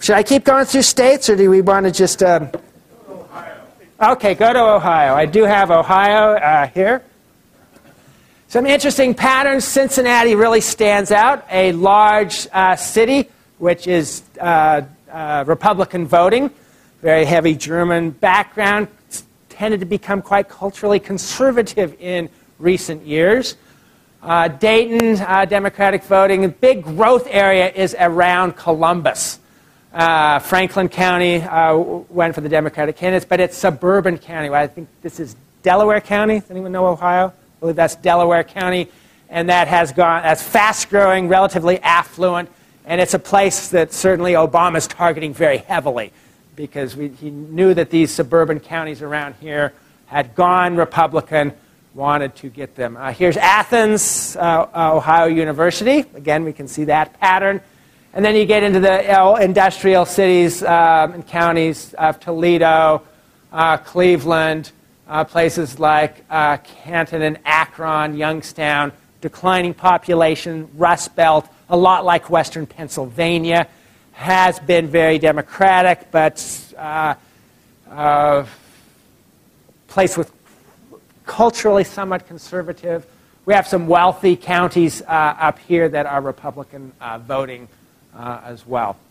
Should I keep going through states, or do we want to just... Okay, go to Ohio. I do have Ohio here. Some interesting patterns. Cincinnati really stands out. A large city, which is Republican voting. Very heavy German background. Tended to become quite culturally conservative in recent years. Dayton, Democratic voting. A big growth area is around Columbus. Franklin County went for the Democratic candidates, but it's suburban county. I think this is Delaware County. Does anyone know Ohio? I believe that's Delaware County. And that's fast-growing, relatively affluent, and it's a place that certainly Obama's targeting very heavily because he knew that these suburban counties around here had gone Republican, wanted to get them. Here's Athens, Ohio University. Again, we can see that pattern. And then you get into the industrial cities and counties of Toledo, Cleveland, places like Canton and Akron, Youngstown, declining population, Rust Belt, a lot like Western Pennsylvania, has been very Democratic, but place with culturally somewhat conservative. We have some wealthy counties up here that are Republican voting as well.